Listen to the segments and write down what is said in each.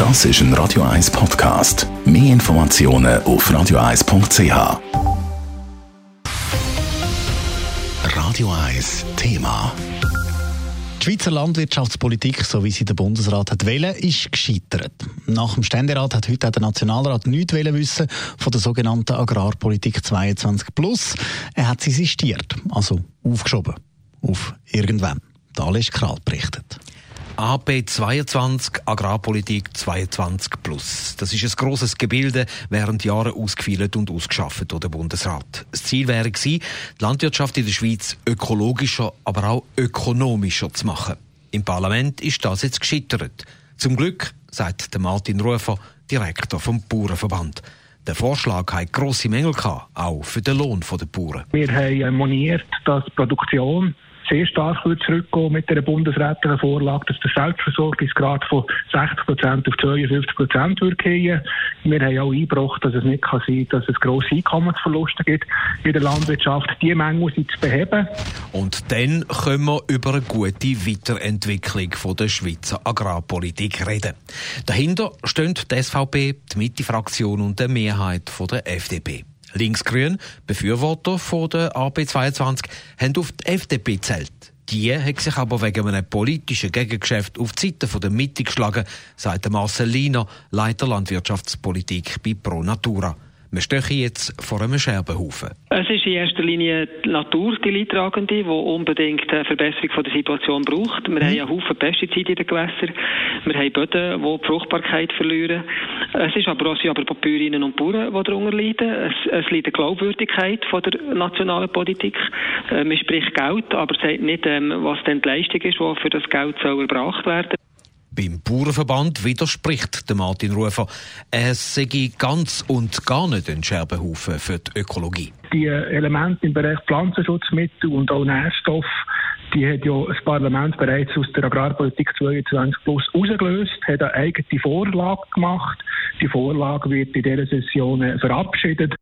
Das ist ein Radio 1 Podcast. Mehr Informationen auf radio1.ch. Radio 1 Thema. Die Schweizer Landwirtschaftspolitik, so wie sie der Bundesrat hat wollen, ist gescheitert. Nach dem Ständerat hat heute auch der Nationalrat nichts wissen von der sogenannten Agrarpolitik 22+. Er hat sie sistiert, also aufgeschoben. Auf irgendwann. Da ist Kral berichtet. AP 22, Agrarpolitik 22+. Das ist ein grosses Gebilde, während Jahre ausgefeilt und ausgeschafft durch den Bundesrat. Das Ziel wäre gewesen, die Landwirtschaft in der Schweiz ökologischer, aber auch ökonomischer zu machen. Im Parlament ist das jetzt gescheitert. Zum Glück, sagt Martin Rufer, Direktor vom Bauernverband. Der Vorschlag hatte grosse Mängel gehabt, auch für den Lohn der Bauern. Wir haben moniert, dass die Produktion sehr stark zurückgehen mit der bundesrätlichen Vorlage, dass der Selbstversorgungsgrad von 60% auf 52% würde. Wir haben auch eingebracht, dass es nicht sein kann, dass es grosse Einkommensverluste gibt in der Landwirtschaft. Diese Mängel sind zu beheben. Und dann können wir über eine gute Weiterentwicklung von der Schweizer Agrarpolitik reden. Dahinter stehen die SVP, die Mitte-Fraktion und die Mehrheit der FDP. Linksgrün, Befürworter von der AP 22, haben auf die FDP gezählt. Die hat sich aber wegen einem politischen Gegengeschäft auf die Seite der Mitte geschlagen, sagt Marcel Liner, Leiter Landwirtschaftspolitik bei Pro Natura. Wir stehen jetzt vor einem Scherbenhaufen. Es ist in erster Linie die Natur, die Leidtragende, die unbedingt eine Verbesserung von der Situation braucht. Wir haben einen Haufen Pestizide in den Gewässern. Wir haben Böden, die Fruchtbarkeit verlieren. Es ist aber auch die Bäuerinnen und Bauern, die darunter leiden. Es leidet die Glaubwürdigkeit von der nationalen Politik. Man spricht Geld, aber sagt nicht, was denn die Leistung ist, die für das Geld erbracht werden soll. Beim Bauernverband widerspricht der Martin Rufer, es sei ganz und gar nicht ein Scherbenhaufen für die Ökologie. Die Elemente im Bereich Pflanzenschutzmittel und auch Nährstoffe, die hat ja das Parlament bereits aus der Agrarpolitik 22+ rausgelöst, hat eine eigene Vorlage gemacht. Die Vorlage wird in dieser Session verabschiedet.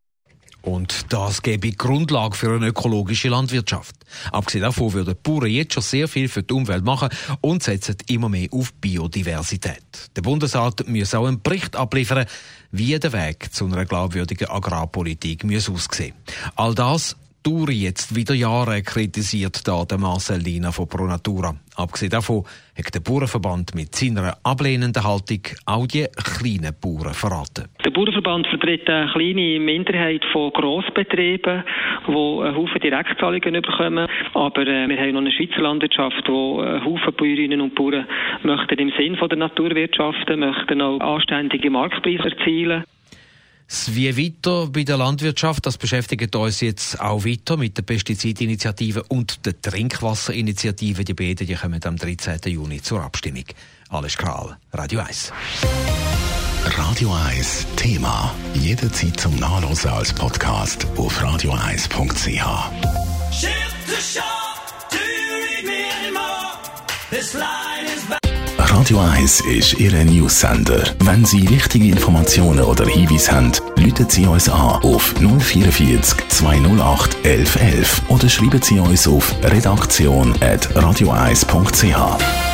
Und das gäbe Grundlage für eine ökologische Landwirtschaft. Abgesehen davon würden die Bauern jetzt schon sehr viel für die Umwelt machen und setzen immer mehr auf Biodiversität. Der Bundesrat muss auch einen Bericht abliefern, wie der Weg zu einer glaubwürdigen Agrarpolitik aussehen muss. All das dauert jetzt wieder Jahre, kritisiert da der Marcel Liner von Pro Natura. Abgesehen davon hat der Bauernverband mit seiner ablehnenden Haltung auch die kleinen Bauern verraten. Der Bauernverband vertritt eine kleine Minderheit von Grossbetrieben, die einen Haufen Direktzahlungen bekommen. Aber wir haben noch eine Schweizer Landwirtschaft, wo einen Haufen Bäuerinnen und Bauern möchten im Sinn von der Naturwirtschaft, möchten auch anständige Marktpreise erzielen. Wie weiter bei der Landwirtschaft, das beschäftigt uns jetzt auch weiter mit der Pestizidinitiative und der Trinkwasserinitiative. Die beiden kommen am 13. Juni zur Abstimmung. Alles klar, Radio 1. Radio 1 Thema. Jederzeit zum Nachlesen als Podcast auf radio1.ch. Radio 1 ist Ihr News-Sender. Wenn Sie wichtige Informationen oder Hinweise haben, rufen Sie uns an auf 044 208 1111 oder schreiben Sie uns auf redaktion@radio1.ch.